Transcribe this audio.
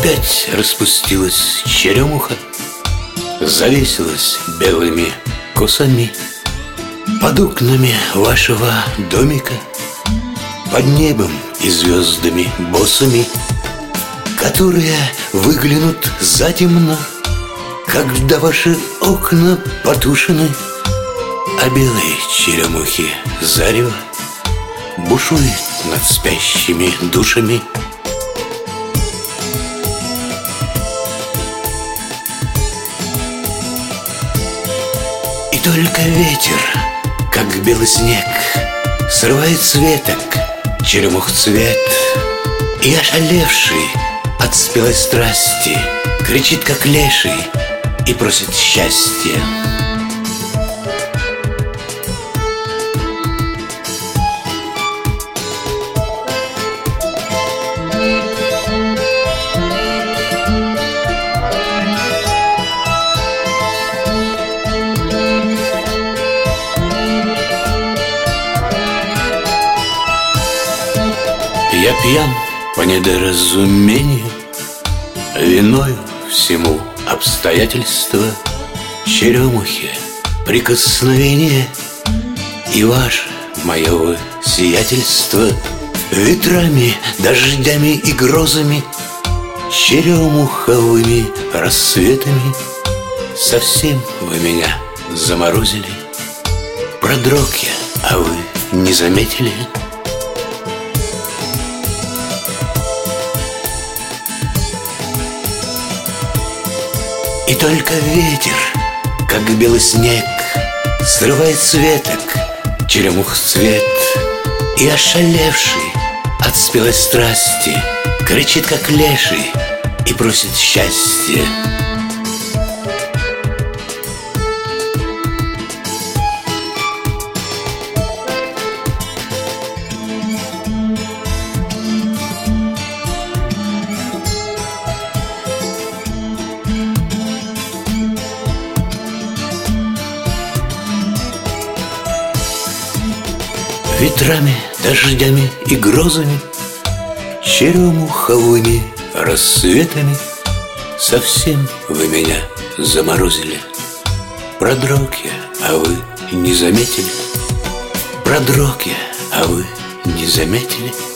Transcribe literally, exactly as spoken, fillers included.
Опять распустилась черемуха, завесилась белыми косами под окнами вашего домика, под небом и звездами босыми, которые выглянут затемно, когда ваши окна потушены, а белые черемухи зарево бушует над спящими душами. И только ветер, как белый снег, срывает с веток черемух цвет, и ошалевший от спелой страсти кричит, как леший, и просит счастья. Я пьян по недоразумению, виною всему обстоятельства, черемухи, прикосновение и ваше, мое сиятельство. Ветрами, дождями и грозами, черемуховыми рассветами совсем вы меня заморозили. Продрог я, а вы не заметили? И только ветер, как белый снег, срывает с веток черемух цвет, и ошалевший от спелой страсти кричит, как леший, и просит счастья. Ветрами, дождями и грозами, черемуховыми рассветами совсем вы меня заморозили. Продрог я, а вы не заметили. Продрог я, а вы не заметили.